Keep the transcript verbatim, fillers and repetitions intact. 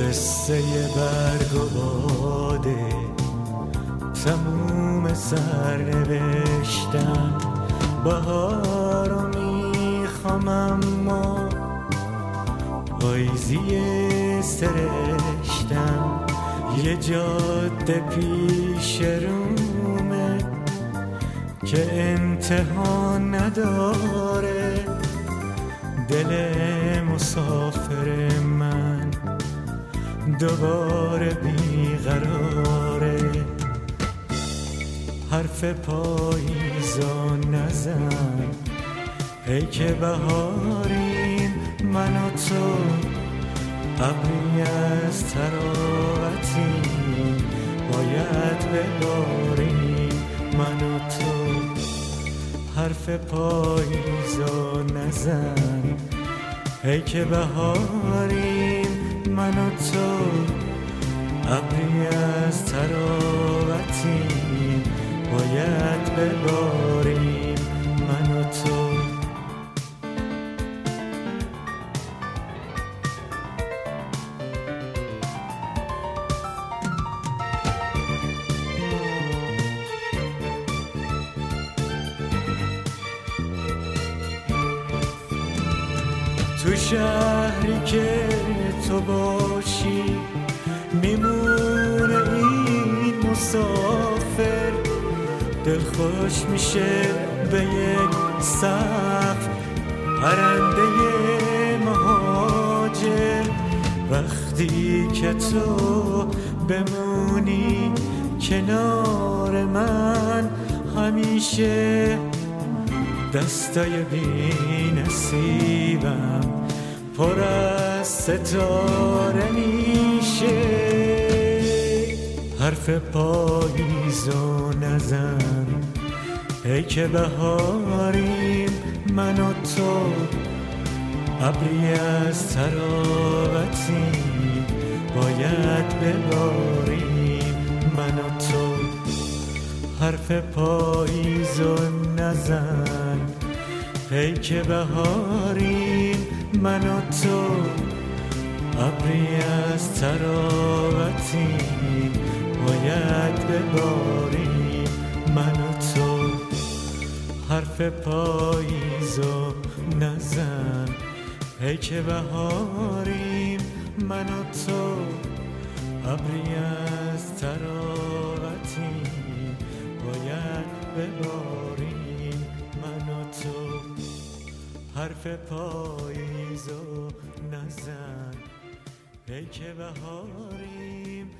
قصه برگ و باده تموم سرنوشتم، بهارو میخوام اما پاییزی سرشتم. یه جاده پیش رومه که انتها نداره، دل مسافر من دوباره بیقراره. حرف پاییزا نزن ای که بهاریم من و تو، ابری از تراوتی باید بباریم من و تو. حرف پاییزا نزن ای که بهاریم من و تو، ابری از تراوتی باید بباریم من و تو. تو شهری که تو باشی میمونه این مسافر، دل خوش میشه به یک سقف پرنده مهاجر. وقتی که تو بمونی کنار من همیشه دستای بی نصیبم پر از ستاره میشه. حرف پاییزو نزن ای که بهاریم من و تو، ابری از تراوتی باید بباریم من و تو. حرف پاییزو نزن ای که بهاریم من و تو، ابری از تراوتی باید بباریم من و تو. حرف پاییزو نزن ای که بهاریم من و تو، ابری از تراوتی باید بباریم من و تو. حرف پاییزو نزن ای که بهاریم